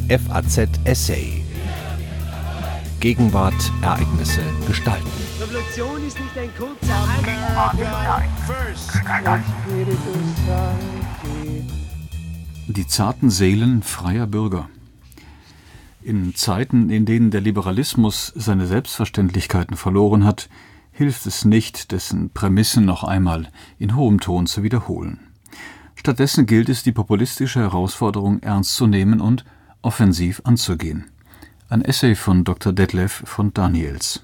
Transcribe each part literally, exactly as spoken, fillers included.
F A Z Essay. Gegenwart, Ereignisse, Gestalten. Revolution ist nicht ein kurzer Die zarten Seelen freier Bürger. In Zeiten, in denen der Liberalismus seine Selbstverständlichkeiten verloren hat, hilft es nicht, dessen Prämissen noch einmal in hohem Ton zu wiederholen. Stattdessen gilt es, die populistische Herausforderung ernst zu nehmen und offensiv anzugehen. Ein Essay von Doktor Detlef von Daniels.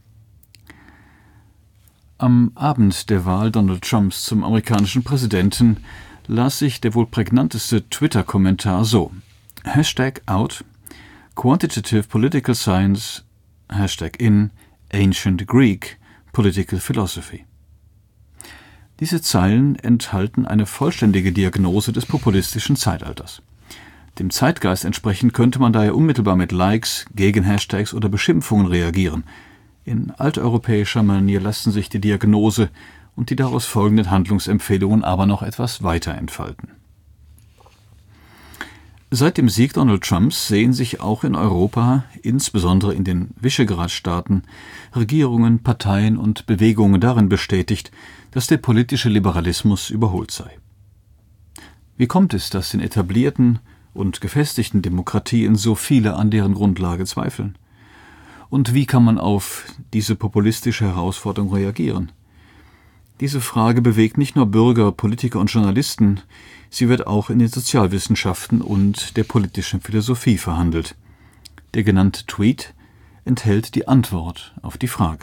Am Abend der Wahl Donald Trumps zum amerikanischen Präsidenten las sich der wohl prägnanteste Twitter-Kommentar so: Hashtag out, Quantitative Political Science, Hashtag in, Ancient Greek Political Philosophy. Diese Zeilen enthalten eine vollständige Diagnose des populistischen Zeitalters. Dem Zeitgeist entsprechend könnte man daher unmittelbar mit Likes, Gegenhashtags oder Beschimpfungen reagieren. In alteuropäischer Manier lassen sich die Diagnose und die daraus folgenden Handlungsempfehlungen aber noch etwas weiter entfalten. Seit dem Sieg Donald Trumps sehen sich auch in Europa, insbesondere in den Visegrad-Staaten, Regierungen, Parteien und Bewegungen darin bestätigt, dass der politische Liberalismus überholt sei. Wie kommt es, dass in etablierten und gefestigten Demokratien so viele an deren Grundlage zweifeln? Und wie kann man auf diese populistische Herausforderung reagieren? Diese Frage bewegt nicht nur Bürger, Politiker und Journalisten, sie wird auch in den Sozialwissenschaften und der politischen Philosophie verhandelt. Der genannte Tweet enthält die Antwort auf die Frage.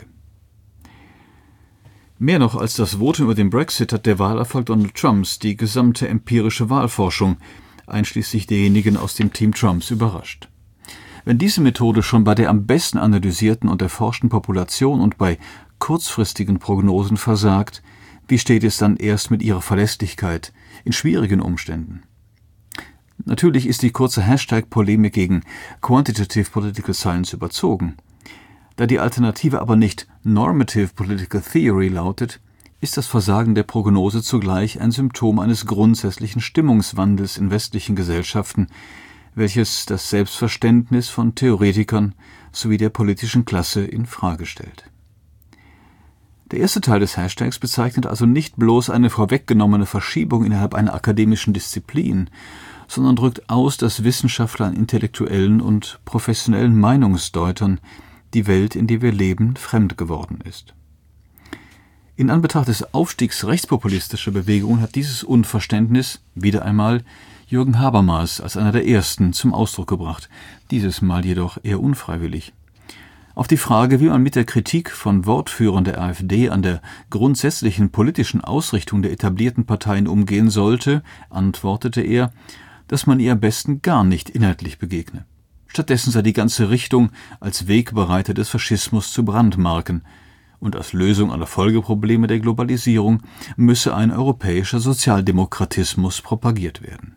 Mehr noch als das Votum über den Brexit hat der Wahlerfolg Donald Trumps die gesamte empirische Wahlforschung, einschließlich derjenigen aus dem Team Trumps, überrascht. Wenn diese Methode schon bei der am besten analysierten und erforschten Population und bei kurzfristigen Prognosen versagt, wie steht es dann erst mit ihrer Verlässlichkeit in schwierigen Umständen? Natürlich ist die kurze Hashtag-Polemik gegen Quantitative Political Science überzogen. Da die Alternative aber nicht Normative Political Theory lautet, ist das Versagen der Prognose zugleich ein Symptom eines grundsätzlichen Stimmungswandels in westlichen Gesellschaften, welches das Selbstverständnis von Theoretikern sowie der politischen Klasse in Frage stellt. Der erste Teil des Hashtags bezeichnet also nicht bloß eine vorweggenommene Verschiebung innerhalb einer akademischen Disziplin, sondern drückt aus, dass Wissenschaftlern, Intellektuellen und professionellen Meinungsdeutern die Welt, in der wir leben, fremd geworden ist. In Anbetracht des Aufstiegs rechtspopulistischer Bewegungen hat dieses Unverständnis wieder einmal Jürgen Habermas als einer der ersten zum Ausdruck gebracht, dieses Mal jedoch eher unfreiwillig. Auf die Frage, wie man mit der Kritik von Wortführern der AfD an der grundsätzlichen politischen Ausrichtung der etablierten Parteien umgehen sollte, antwortete er, dass man ihr am besten gar nicht inhaltlich begegne. Stattdessen sei die ganze Richtung als Wegbereiter des Faschismus zu brandmarken, und als Lösung aller Folgeprobleme der Globalisierung müsse ein europäischer Sozialdemokratismus propagiert werden.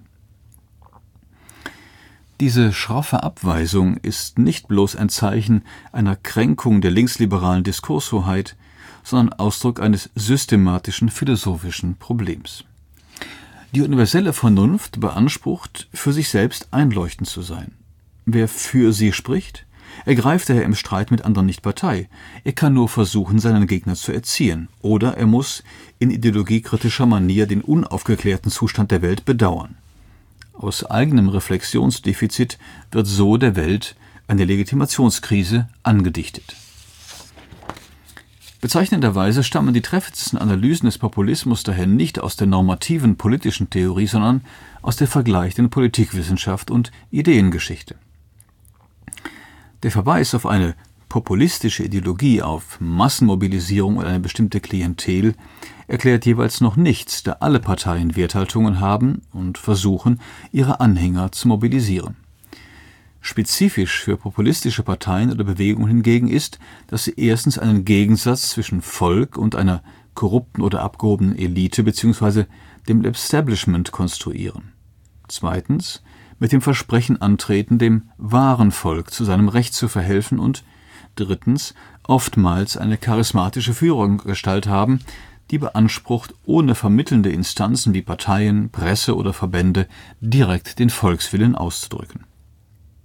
Diese schroffe Abweisung ist nicht bloß ein Zeichen einer Kränkung der linksliberalen Diskurshoheit, sondern Ausdruck eines systematischen philosophischen Problems. Die universelle Vernunft beansprucht, für sich selbst einleuchtend zu sein. Wer für sie spricht, ergreift daher im Streit mit anderen nicht Partei. Er kann nur versuchen, seinen Gegner zu erziehen. Oder er muss in ideologiekritischer Manier den unaufgeklärten Zustand der Welt bedauern. Aus eigenem Reflexionsdefizit wird so der Welt eine Legitimationskrise angedichtet. Bezeichnenderweise stammen die treffendsten Analysen des Populismus daher nicht aus der normativen politischen Theorie, sondern aus der vergleichenden Politikwissenschaft und Ideengeschichte. Der Verweis auf eine populistische Ideologie, auf Massenmobilisierung oder eine bestimmte Klientel erklärt jeweils noch nichts, da alle Parteien Werthaltungen haben und versuchen, ihre Anhänger zu mobilisieren. Spezifisch für populistische Parteien oder Bewegungen hingegen ist, dass sie erstens einen Gegensatz zwischen Volk und einer korrupten oder abgehobenen Elite bzw. dem Establishment konstruieren. Zweitens mit dem Versprechen antreten, dem wahren Volk zu seinem Recht zu verhelfen und drittens oftmals eine charismatische Führergestalt haben, die beansprucht, ohne vermittelnde Instanzen wie Parteien, Presse oder Verbände direkt den Volkswillen auszudrücken.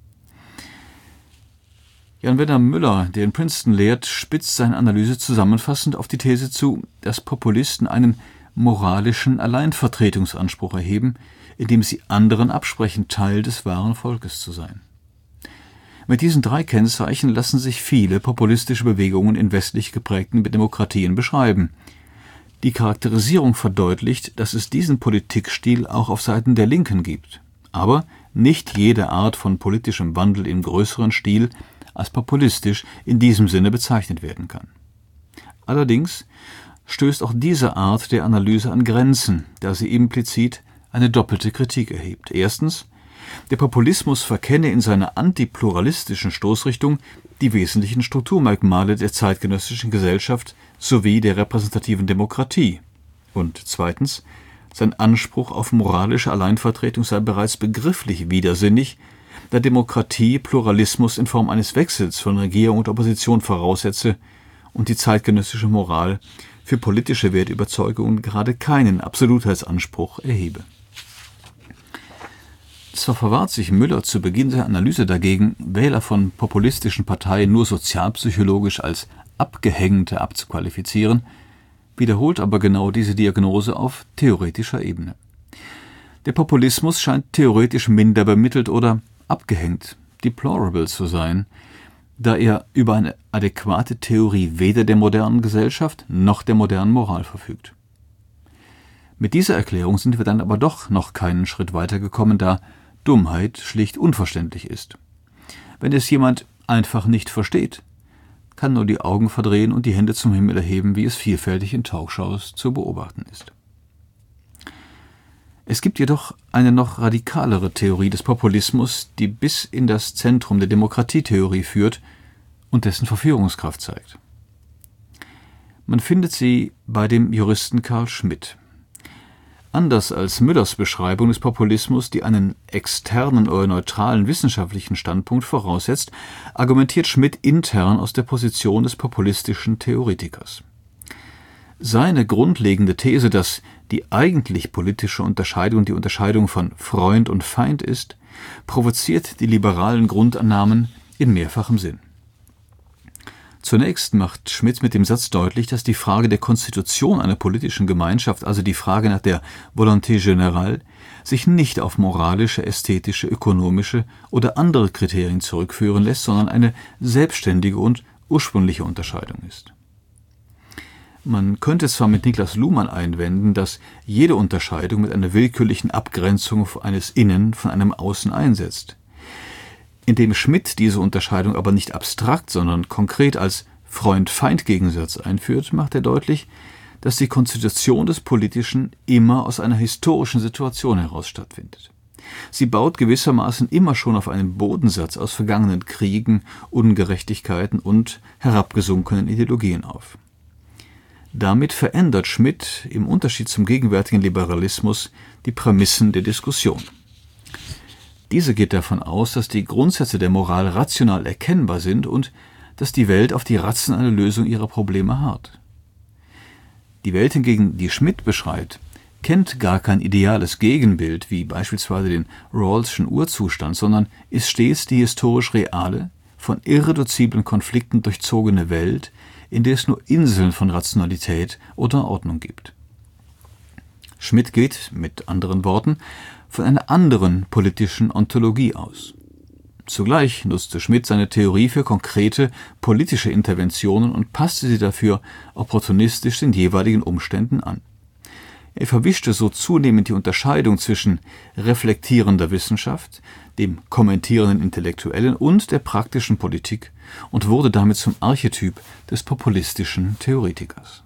Jan-Werner Müller, der in Princeton lehrt, spitzt seine Analyse zusammenfassend auf die These zu, dass Populisten einen moralischen Alleinvertretungsanspruch erheben, indem sie anderen absprechen, Teil des wahren Volkes zu sein. Mit diesen drei Kennzeichen lassen sich viele populistische Bewegungen in westlich geprägten Demokratien beschreiben. Die Charakterisierung verdeutlicht, dass es diesen Politikstil auch auf Seiten der Linken gibt. Aber nicht jede Art von politischem Wandel im größeren Stil als populistisch in diesem Sinne bezeichnet werden kann. Allerdings stößt auch diese Art der Analyse an Grenzen, da sie implizit eine doppelte Kritik erhebt. Erstens, der Populismus verkenne in seiner antipluralistischen Stoßrichtung die wesentlichen Strukturmerkmale der zeitgenössischen Gesellschaft sowie der repräsentativen Demokratie. Und zweitens, sein Anspruch auf moralische Alleinvertretung sei bereits begrifflich widersinnig, da Demokratie Pluralismus in Form eines Wechsels von Regierung und Opposition voraussetze und die zeitgenössische Moral für politische Wertüberzeugungen gerade keinen Absolutheitsanspruch erhebe. Zwar verwahrt sich Müller zu Beginn der Analyse dagegen, Wähler von populistischen Parteien nur sozialpsychologisch als Abgehängte abzuqualifizieren, wiederholt aber genau diese Diagnose auf theoretischer Ebene. Der Populismus scheint theoretisch minder bemittelt oder abgehängt, deplorable zu sein, da er über eine adäquate Theorie weder der modernen Gesellschaft noch der modernen Moral verfügt. Mit dieser Erklärung sind wir dann aber doch noch keinen Schritt weitergekommen, da Dummheit schlicht unverständlich ist. Wenn es jemand einfach nicht versteht, kann nur die Augen verdrehen und die Hände zum Himmel erheben, wie es vielfältig in Talkshows zu beobachten ist. Es gibt jedoch eine noch radikalere Theorie des Populismus, die bis in das Zentrum der Demokratietheorie führt und dessen Verführungskraft zeigt. Man findet sie bei dem Juristen Carl Schmitt. Anders als Müllers Beschreibung des Populismus, die einen externen oder neutralen wissenschaftlichen Standpunkt voraussetzt, argumentiert Schmitt intern aus der Position des populistischen Theoretikers. Seine grundlegende These, dass die eigentlich politische Unterscheidung die Unterscheidung von Freund und Feind ist, provoziert die liberalen Grundannahmen in mehrfachem Sinn. Zunächst macht Schmitt mit dem Satz deutlich, dass die Frage der Konstitution einer politischen Gemeinschaft, also die Frage nach der Volonté générale, sich nicht auf moralische, ästhetische, ökonomische oder andere Kriterien zurückführen lässt, sondern eine selbstständige und ursprüngliche Unterscheidung ist. Man könnte zwar mit Niklas Luhmann einwenden, dass jede Unterscheidung mit einer willkürlichen Abgrenzung eines Innen von einem Außen einsetzt. Indem Schmitt diese Unterscheidung aber nicht abstrakt, sondern konkret als Freund-Feind-Gegensatz einführt, macht er deutlich, dass die Konstitution des Politischen immer aus einer historischen Situation heraus stattfindet. Sie baut gewissermaßen immer schon auf einen Bodensatz aus vergangenen Kriegen, Ungerechtigkeiten und herabgesunkenen Ideologien auf. Damit verändert Schmitt im Unterschied zum gegenwärtigen Liberalismus die Prämissen der Diskussion. Diese geht davon aus, dass die Grundsätze der Moral rational erkennbar sind und dass die Welt auf die rationale Lösung ihrer Probleme harrt. Die Welt hingegen, die Schmitt beschreibt, kennt gar kein ideales Gegenbild wie beispielsweise den Rawlsschen Urzustand, sondern ist stets die historisch reale, von irreduziblen Konflikten durchzogene Welt, in der es nur Inseln von Rationalität oder Ordnung gibt. Schmitt geht, mit anderen Worten, von einer anderen politischen Ontologie aus. Zugleich nutzte Schmitt seine Theorie für konkrete politische Interventionen und passte sie dafür opportunistisch den jeweiligen Umständen an. Er verwischte so zunehmend die Unterscheidung zwischen reflektierender Wissenschaft, dem kommentierenden Intellektuellen und der praktischen Politik und wurde damit zum Archetyp des populistischen Theoretikers.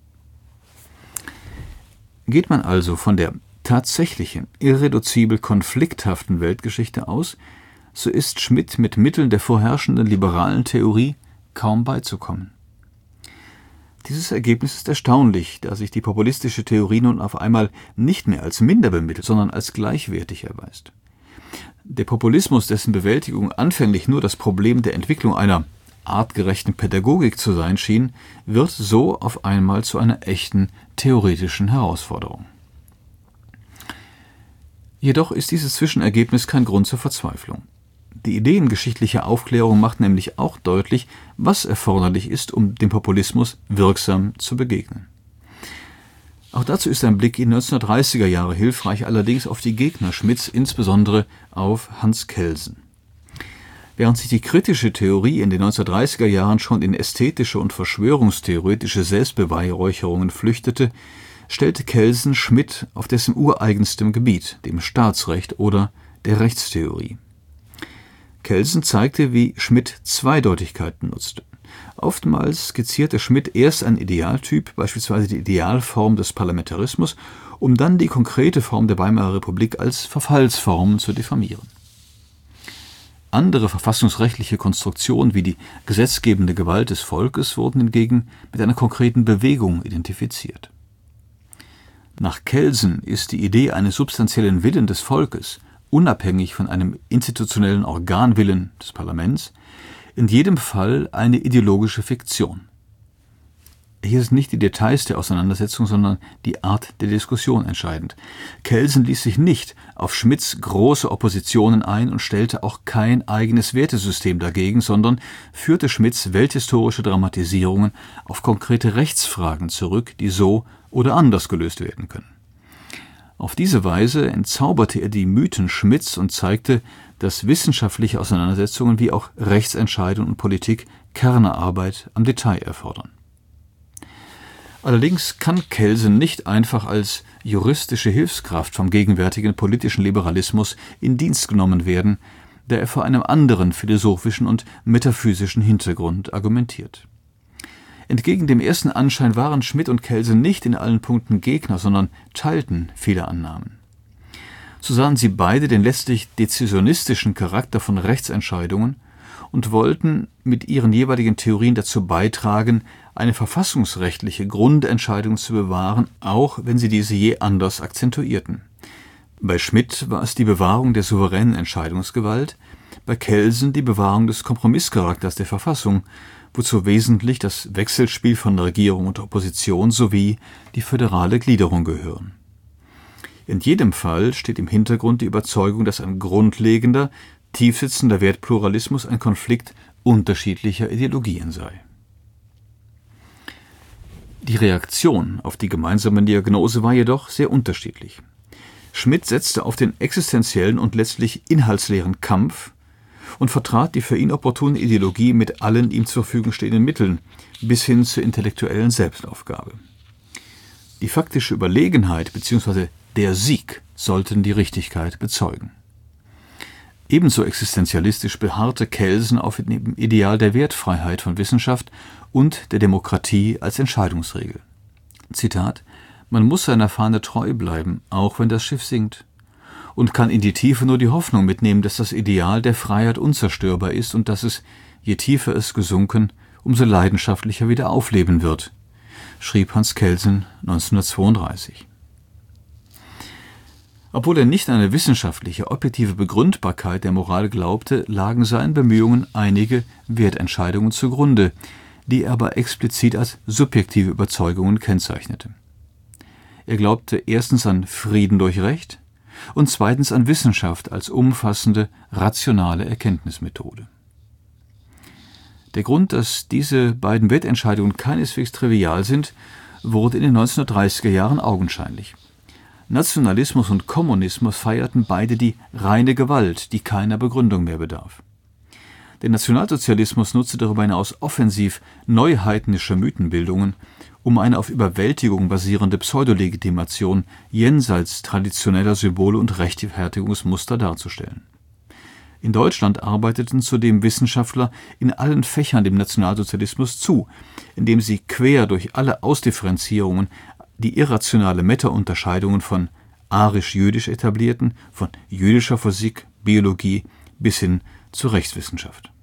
Geht man also von der tatsächlichen, irreduzibel konflikthaften Weltgeschichte aus, so ist Schmitt mit Mitteln der vorherrschenden liberalen Theorie kaum beizukommen. Dieses Ergebnis ist erstaunlich, da sich die populistische Theorie nun auf einmal nicht mehr als minder bemittelt, sondern als gleichwertig erweist. Der Populismus, dessen Bewältigung anfänglich nur das Problem der Entwicklung einer artgerechten Pädagogik zu sein schien, wird so auf einmal zu einer echten theoretischen Herausforderung. Jedoch ist dieses Zwischenergebnis kein Grund zur Verzweiflung. Die ideengeschichtliche Aufklärung macht nämlich auch deutlich, was erforderlich ist, um dem Populismus wirksam zu begegnen. Auch dazu ist ein Blick in die neunzehnhundertdreißiger Jahre hilfreich, allerdings auf die Gegner Schmidts, insbesondere auf Hans Kelsen. Während sich die kritische Theorie in den neunzehnhundertdreißiger Jahren schon in ästhetische und verschwörungstheoretische Selbstbeweihräucherungen flüchtete, stellte Kelsen Schmidt auf dessen ureigenstem Gebiet, dem Staatsrecht oder der Rechtstheorie. Kelsen zeigte, wie Schmidt Zweideutigkeiten nutzte. Oftmals skizzierte Schmidt erst einen Idealtyp, beispielsweise die Idealform des Parlamentarismus, um dann die konkrete Form der Weimarer Republik als Verfallsform zu diffamieren. Andere verfassungsrechtliche Konstruktionen wie die gesetzgebende Gewalt des Volkes wurden hingegen mit einer konkreten Bewegung identifiziert. Nach Kelsen ist die Idee eines substanziellen Willen des Volkes, unabhängig von einem institutionellen Organwillen des Parlaments, in jedem Fall eine ideologische Fiktion. Hier sind nicht die Details der Auseinandersetzung, sondern die Art der Diskussion entscheidend. Kelsen ließ sich nicht auf Schmidts große Oppositionen ein und stellte auch kein eigenes Wertesystem dagegen, sondern führte Schmidts welthistorische Dramatisierungen auf konkrete Rechtsfragen zurück, die so oder anders gelöst werden können. Auf diese Weise entzauberte er die Mythen Schmidts und zeigte, dass wissenschaftliche Auseinandersetzungen wie auch Rechtsentscheidungen und Politik Kernearbeit am Detail erfordern. Allerdings kann Kelsen nicht einfach als juristische Hilfskraft vom gegenwärtigen politischen Liberalismus in Dienst genommen werden, da er vor einem anderen philosophischen und metaphysischen Hintergrund argumentiert. Entgegen dem ersten Anschein waren Schmidt und Kelsen nicht in allen Punkten Gegner, sondern teilten viele Annahmen. So sahen sie beide den letztlich dezisionistischen Charakter von Rechtsentscheidungen und wollten mit ihren jeweiligen Theorien dazu beitragen, eine verfassungsrechtliche Grundentscheidung zu bewahren, auch wenn sie diese je anders akzentuierten. Bei Schmidt war es die Bewahrung der souveränen Entscheidungsgewalt, bei Kelsen die Bewahrung des Kompromisscharakters der Verfassung, wozu wesentlich das Wechselspiel von Regierung und Opposition sowie die föderale Gliederung gehören. In jedem Fall steht im Hintergrund die Überzeugung, dass ein grundlegender, tiefsitzender Wertpluralismus ein Konflikt unterschiedlicher Ideologien sei. Die Reaktion auf die gemeinsame Diagnose war jedoch sehr unterschiedlich. Schmidt setzte auf den existenziellen und letztlich inhaltsleeren Kampf und vertrat die für ihn opportune Ideologie mit allen ihm zur Verfügung stehenden Mitteln bis hin zur intellektuellen Selbstaufgabe. Die faktische Überlegenheit bzw. der Sieg sollten die Richtigkeit bezeugen. Ebenso existenzialistisch beharrte Kelsen auf dem Ideal der Wertfreiheit von Wissenschaft und der Demokratie als Entscheidungsregel. Zitat: Man muss seiner Fahne treu bleiben, auch wenn das Schiff sinkt, und kann in die Tiefe nur die Hoffnung mitnehmen, dass das Ideal der Freiheit unzerstörbar ist und dass es, je tiefer es gesunken, umso leidenschaftlicher wieder aufleben wird, schrieb Hans Kelsen neunzehnhundertzweiunddreißig. Obwohl er nicht an eine wissenschaftliche, objektive Begründbarkeit der Moral glaubte, lagen seinen Bemühungen einige Wertentscheidungen zugrunde, die er aber explizit als subjektive Überzeugungen kennzeichnete. Er glaubte erstens an Frieden durch Recht und zweitens an Wissenschaft als umfassende, rationale Erkenntnismethode. Der Grund, dass diese beiden Wertentscheidungen keineswegs trivial sind, wurde in den neunzehnhundertdreißiger Jahren augenscheinlich. Nationalismus und Kommunismus feierten beide die reine Gewalt, die keiner Begründung mehr bedarf. Der Nationalsozialismus nutzte darüber hinaus offensiv neuheidnische Mythenbildungen, um eine auf Überwältigung basierende Pseudolegitimation jenseits traditioneller Symbole und Rechtfertigungsmuster darzustellen. In Deutschland arbeiteten zudem Wissenschaftler in allen Fächern dem Nationalsozialismus zu, indem sie quer durch alle Ausdifferenzierungen die irrationale Meta-Unterscheidungen von arisch-jüdisch etablierten, von jüdischer Physik, Biologie bis hin zur Rechtswissenschaft.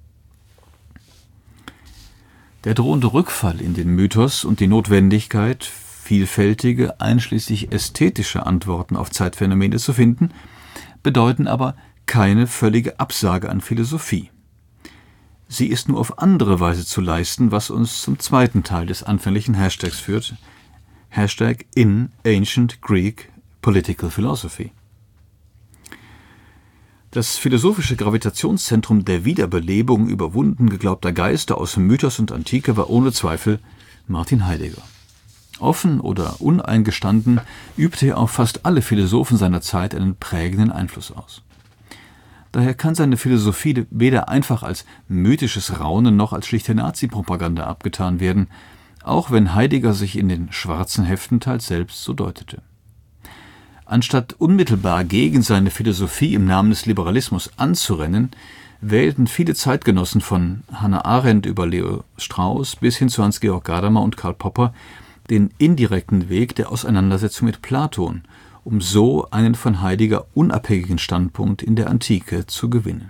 Der drohende Rückfall in den Mythos und die Notwendigkeit, vielfältige, einschließlich ästhetische Antworten auf Zeitphänomene zu finden, bedeuten aber keine völlige Absage an Philosophie. Sie ist nur auf andere Weise zu leisten, was uns zum zweiten Teil des anfänglichen Hashtags führt, Hashtag in Ancient Greek Political Philosophy. Das philosophische Gravitationszentrum der Wiederbelebung überwunden geglaubter Geister aus Mythos und Antike war ohne Zweifel Martin Heidegger. Offen oder uneingestanden übte er auf fast alle Philosophen seiner Zeit einen prägenden Einfluss aus. Daher kann seine Philosophie weder einfach als mythisches Raunen noch als schlichte Nazi-Propaganda abgetan werden, auch wenn Heidegger sich in den schwarzen Heften teils selbst so deutete. Anstatt unmittelbar gegen seine Philosophie im Namen des Liberalismus anzurennen, wählten viele Zeitgenossen von Hannah Arendt über Leo Strauss bis hin zu Hans-Georg Gadamer und Karl Popper den indirekten Weg der Auseinandersetzung mit Platon, um so einen von Heidegger unabhängigen Standpunkt in der Antike zu gewinnen.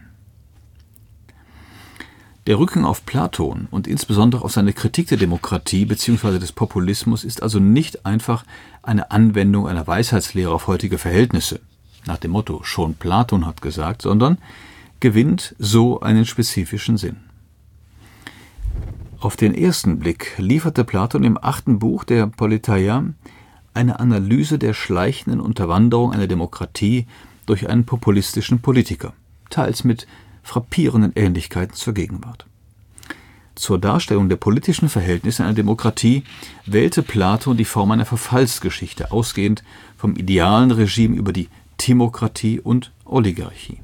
Der Rücken auf Platon und insbesondere auf seine Kritik der Demokratie bzw. des Populismus ist also nicht einfach eine Anwendung einer Weisheitslehre auf heutige Verhältnisse, nach dem Motto »schon Platon hat gesagt«, sondern gewinnt so einen spezifischen Sinn. Auf den ersten Blick lieferte Platon im achten Buch der Politeia eine Analyse der schleichenden Unterwanderung einer Demokratie durch einen populistischen Politiker, teils mit frappierenden Ähnlichkeiten zur Gegenwart. Zur Darstellung der politischen Verhältnisse einer Demokratie wählte Platon die Form einer Verfallsgeschichte, ausgehend vom idealen Regime über die Timokratie und Oligarchie.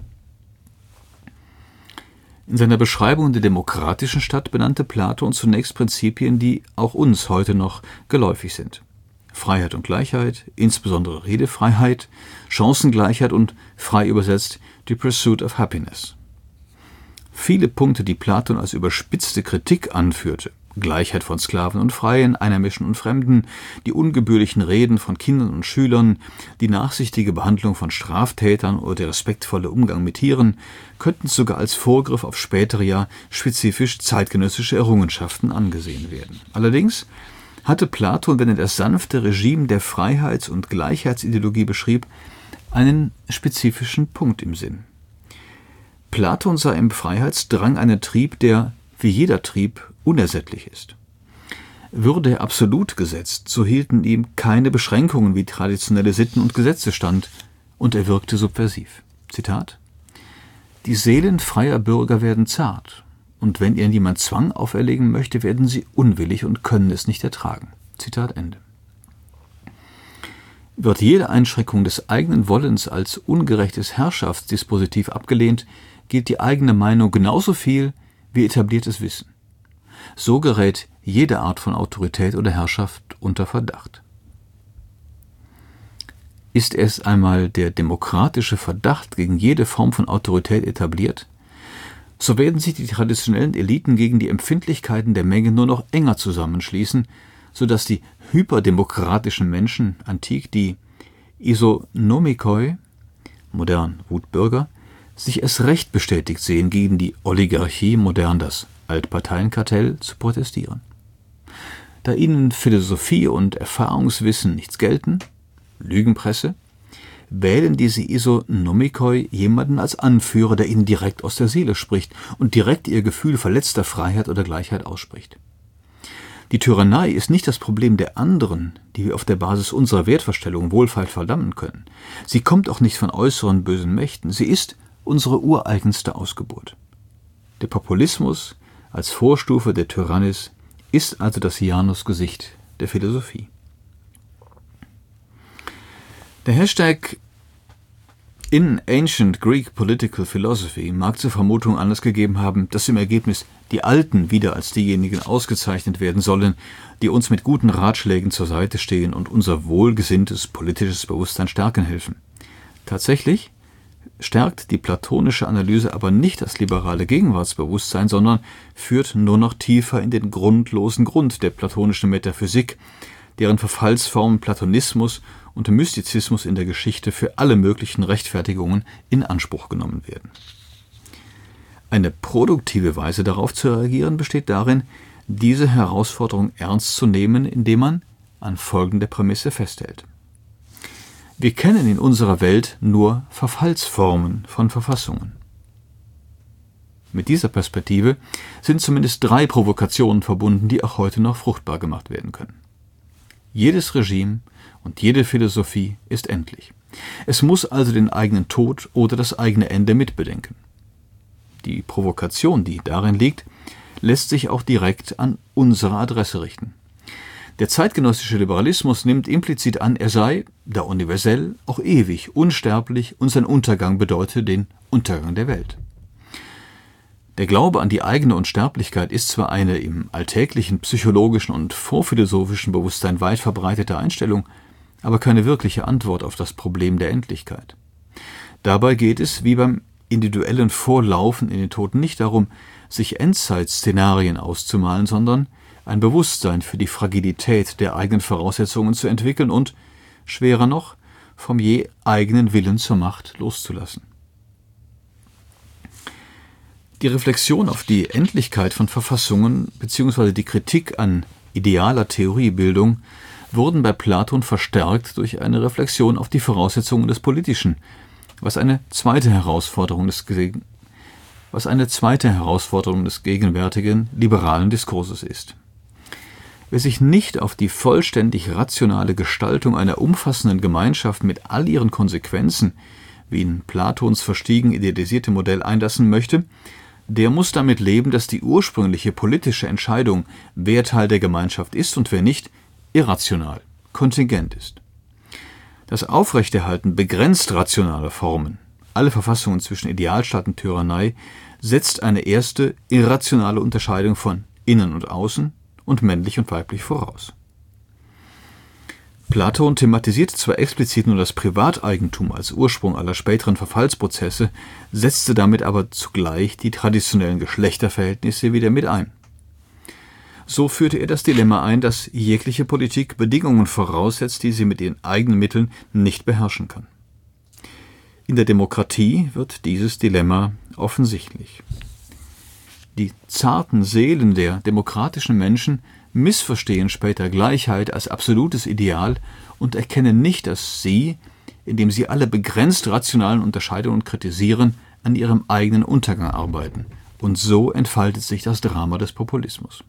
In seiner Beschreibung der demokratischen Stadt benannte Platon zunächst Prinzipien, die auch uns heute noch geläufig sind. Freiheit und Gleichheit, insbesondere Redefreiheit, Chancengleichheit und, frei übersetzt, the pursuit of happiness. Viele Punkte, die Platon als überspitzte Kritik anführte, Gleichheit von Sklaven und Freien, Einheimischen und Fremden, die ungebührlichen Reden von Kindern und Schülern, die nachsichtige Behandlung von Straftätern oder der respektvolle Umgang mit Tieren, könnten sogar als Vorgriff auf spätere, ja spezifisch zeitgenössische Errungenschaften angesehen werden. Allerdings hatte Platon, wenn er das sanfte Regime der Freiheits- und Gleichheitsideologie beschrieb, einen spezifischen Punkt im Sinn. Platon sah im Freiheitsdrang einen Trieb, der, wie jeder Trieb, unersättlich ist. Würde er absolut gesetzt, so hielten ihm keine Beschränkungen wie traditionelle Sitten und Gesetze stand, und er wirkte subversiv. Zitat: »Die Seelen freier Bürger werden zart, und wenn ihnen jemand Zwang auferlegen möchte, werden sie unwillig und können es nicht ertragen.« Zitat Ende. Wird jede Einschränkung des eigenen Wollens als ungerechtes Herrschaftsdispositiv abgelehnt, gilt die eigene Meinung genauso viel wie etabliertes Wissen. So gerät jede Art von Autorität oder Herrschaft unter Verdacht. Ist erst einmal der demokratische Verdacht gegen jede Form von Autorität etabliert, so werden sich die traditionellen Eliten gegen die Empfindlichkeiten der Menge nur noch enger zusammenschließen, sodass die hyperdemokratischen Menschen, antik die Isonomikoi, modern Wutbürger, sich erst recht bestätigt sehen, gegen die Oligarchie, modern das Altparteienkartell, zu protestieren. Da ihnen Philosophie und Erfahrungswissen nichts gelten, Lügenpresse, wählen diese Isonomikoi jemanden als Anführer, der ihnen direkt aus der Seele spricht und direkt ihr Gefühl verletzter Freiheit oder Gleichheit ausspricht. Die Tyrannei ist nicht das Problem der anderen, die wir auf der Basis unserer Wertvorstellungen wohlfeil verdammen können. Sie kommt auch nicht von äußeren bösen Mächten, sie ist unsere ureigenste Ausgeburt. Der Populismus als Vorstufe der Tyrannis ist also das Janusgesicht der Philosophie. Der Hashtag In Ancient Greek Political Philosophy mag zur Vermutung Anlass gegeben haben, dass im Ergebnis die Alten wieder als diejenigen ausgezeichnet werden sollen, die uns mit guten Ratschlägen zur Seite stehen und unser wohlgesinntes politisches Bewusstsein stärken helfen. Tatsächlich stärkt die platonische Analyse aber nicht das liberale Gegenwartsbewusstsein, sondern führt nur noch tiefer in den grundlosen Grund der platonischen Metaphysik, deren Verfallsformen Platonismus und Mystizismus in der Geschichte für alle möglichen Rechtfertigungen in Anspruch genommen werden. Eine produktive Weise darauf zu reagieren besteht darin, diese Herausforderung ernst zu nehmen, indem man an folgender Prämisse festhält. Wir kennen in unserer Welt nur Verfallsformen von Verfassungen. Mit dieser Perspektive sind zumindest drei Provokationen verbunden, die auch heute noch fruchtbar gemacht werden können. Jedes Regime und jede Philosophie ist endlich. Es muss also den eigenen Tod oder das eigene Ende mitbedenken. Die Provokation, die darin liegt, lässt sich auch direkt an unsere Adresse richten. Der zeitgenössische Liberalismus nimmt implizit an, er sei, da universell, auch ewig, unsterblich und sein Untergang bedeute den Untergang der Welt. Der Glaube an die eigene Unsterblichkeit ist zwar eine im alltäglichen psychologischen und vorphilosophischen Bewusstsein weit verbreitete Einstellung, aber keine wirkliche Antwort auf das Problem der Endlichkeit. Dabei geht es, wie beim individuellen Vorlaufen in den Tod, nicht darum, sich Endzeitszenarien auszumalen, sondern ein Bewusstsein für die Fragilität der eigenen Voraussetzungen zu entwickeln und, schwerer noch, vom je eigenen Willen zur Macht loszulassen. Die Reflexion auf die Endlichkeit von Verfassungen bzw. die Kritik an idealer Theoriebildung wurden bei Platon verstärkt durch eine Reflexion auf die Voraussetzungen des Politischen, was eine zweite Herausforderung des, was eine zweite Herausforderung des gegenwärtigen liberalen Diskurses ist. Wer sich nicht auf die vollständig rationale Gestaltung einer umfassenden Gemeinschaft mit all ihren Konsequenzen, wie in Platons verstiegen idealisierte Modell, einlassen möchte, der muss damit leben, dass die ursprüngliche politische Entscheidung, wer Teil der Gemeinschaft ist und wer nicht, irrational, kontingent ist. Das Aufrechterhalten begrenzt rationaler Formen, alle Verfassungen zwischen Idealstaat und Tyrannei, setzt eine erste irrationale Unterscheidung von innen und außen und männlich und weiblich voraus. Platon thematisiert zwar explizit nur das Privateigentum als Ursprung aller späteren Verfallsprozesse, setzte damit aber zugleich die traditionellen Geschlechterverhältnisse wieder mit ein. So führte er das Dilemma ein, dass jegliche Politik Bedingungen voraussetzt, die sie mit ihren eigenen Mitteln nicht beherrschen kann. In der Demokratie wird dieses Dilemma offensichtlich. Die zarten Seelen der demokratischen Menschen missverstehen später Gleichheit als absolutes Ideal und erkennen nicht, dass sie, indem sie alle begrenzt rationalen Unterscheidungen kritisieren, an ihrem eigenen Untergang arbeiten. Und so entfaltet sich das Drama des Populismus.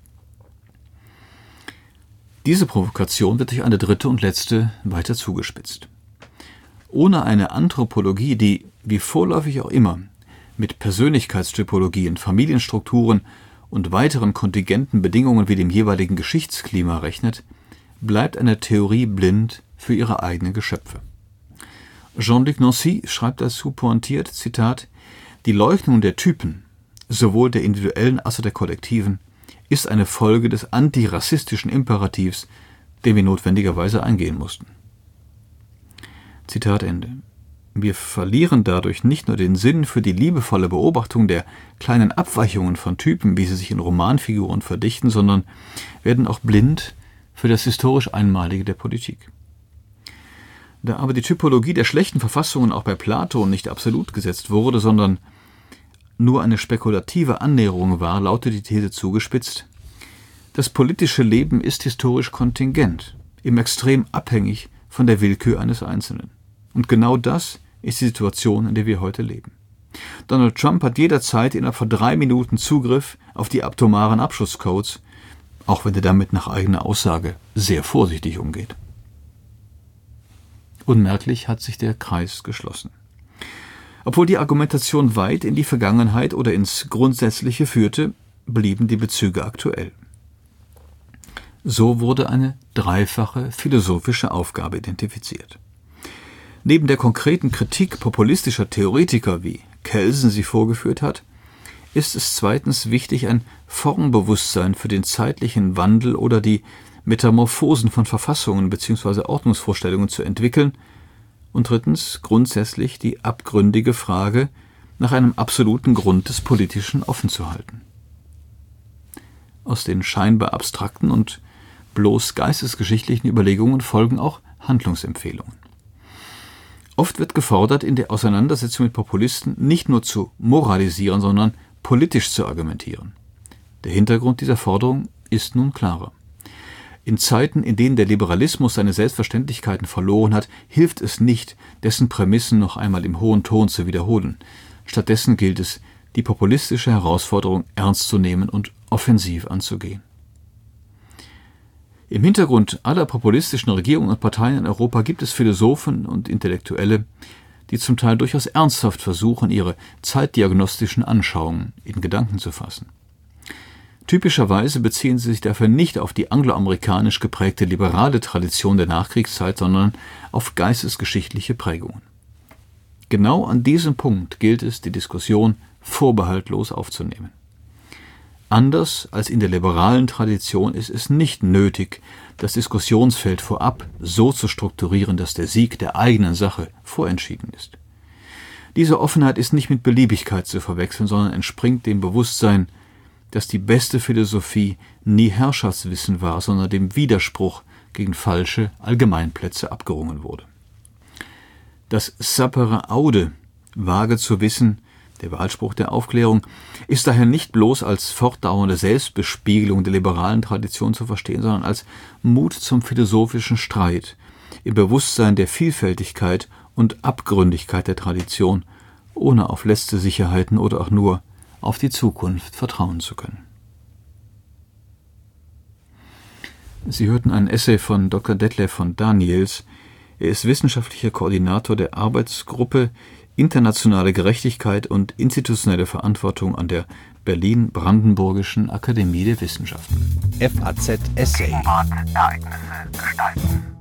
Diese Provokation wird durch eine dritte und letzte weiter zugespitzt. Ohne eine Anthropologie, die, wie vorläufig auch immer, mit Persönlichkeitstypologien, Familienstrukturen und weiteren kontingenten Bedingungen wie dem jeweiligen Geschichtsklima rechnet, bleibt eine Theorie blind für ihre eigenen Geschöpfe. Jean-Luc Nancy schreibt dazu pointiert, Zitat, die Leugnung der Typen, sowohl der individuellen als auch der kollektiven, ist eine Folge des antirassistischen Imperativs, den wir notwendigerweise eingehen mussten. Zitat Ende. Wir verlieren dadurch nicht nur den Sinn für die liebevolle Beobachtung der kleinen Abweichungen von Typen, wie sie sich in Romanfiguren verdichten, sondern werden auch blind für das historisch Einmalige der Politik. Da aber die Typologie der schlechten Verfassungen auch bei Platon nicht absolut gesetzt wurde, sondern nur eine spekulative Annäherung war, lautet die These zugespitzt: Das politische Leben ist historisch kontingent, im Extrem abhängig von der Willkür eines Einzelnen. Und genau das ist die Situation, in der wir heute leben. Donald Trump hat jederzeit innerhalb von drei Minuten Zugriff auf die atomaren Abschusscodes, auch wenn er damit nach eigener Aussage sehr vorsichtig umgeht. Unmerklich hat sich der Kreis geschlossen. Obwohl die Argumentation weit in die Vergangenheit oder ins Grundsätzliche führte, blieben die Bezüge aktuell. So wurde eine dreifache philosophische Aufgabe identifiziert. Neben der konkreten Kritik populistischer Theoretiker, wie Kelsen sie vorgeführt hat, ist es zweitens wichtig, ein Formbewusstsein für den zeitlichen Wandel oder die Metamorphosen von Verfassungen bzw. Ordnungsvorstellungen zu entwickeln und drittens grundsätzlich die abgründige Frage nach einem absoluten Grund des Politischen offen zu halten. Aus den scheinbar abstrakten und bloß geistesgeschichtlichen Überlegungen folgen auch Handlungsempfehlungen. Oft wird gefordert, in der Auseinandersetzung mit Populisten nicht nur zu moralisieren, sondern politisch zu argumentieren. Der Hintergrund dieser Forderung ist nun klarer. In Zeiten, in denen der Liberalismus seine Selbstverständlichkeiten verloren hat, hilft es nicht, dessen Prämissen noch einmal im hohen Ton zu wiederholen. Stattdessen gilt es, die populistische Herausforderung ernst zu nehmen und offensiv anzugehen. Im Hintergrund aller populistischen Regierungen und Parteien in Europa gibt es Philosophen und Intellektuelle, die zum Teil durchaus ernsthaft versuchen, ihre zeitdiagnostischen Anschauungen in Gedanken zu fassen. Typischerweise beziehen sie sich dafür nicht auf die angloamerikanisch geprägte liberale Tradition der Nachkriegszeit, sondern auf geistesgeschichtliche Prägungen. Genau an diesem Punkt gilt es, die Diskussion vorbehaltlos aufzunehmen. Anders als in der liberalen Tradition ist es nicht nötig, das Diskussionsfeld vorab so zu strukturieren, dass der Sieg der eigenen Sache vorentschieden ist. Diese Offenheit ist nicht mit Beliebigkeit zu verwechseln, sondern entspringt dem Bewusstsein, dass die beste Philosophie nie Herrschaftswissen war, sondern dem Widerspruch gegen falsche Allgemeinplätze abgerungen wurde. Das sapere aude, vage zu wissen, der Wahlspruch der Aufklärung, ist daher nicht bloß als fortdauernde Selbstbespiegelung der liberalen Tradition zu verstehen, sondern als Mut zum philosophischen Streit im Bewusstsein der Vielfältigkeit und Abgründigkeit der Tradition, ohne auf letzte Sicherheiten oder auch nur auf die Zukunft vertrauen zu können. Sie hörten ein Essay von Doktor Detlef von Daniels. Er ist wissenschaftlicher Koordinator der Arbeitsgruppe Internationale Gerechtigkeit und institutionelle Verantwortung an der Berlin-Brandenburgischen Akademie der Wissenschaften. F A Z Essay. Ereignisse gestalten.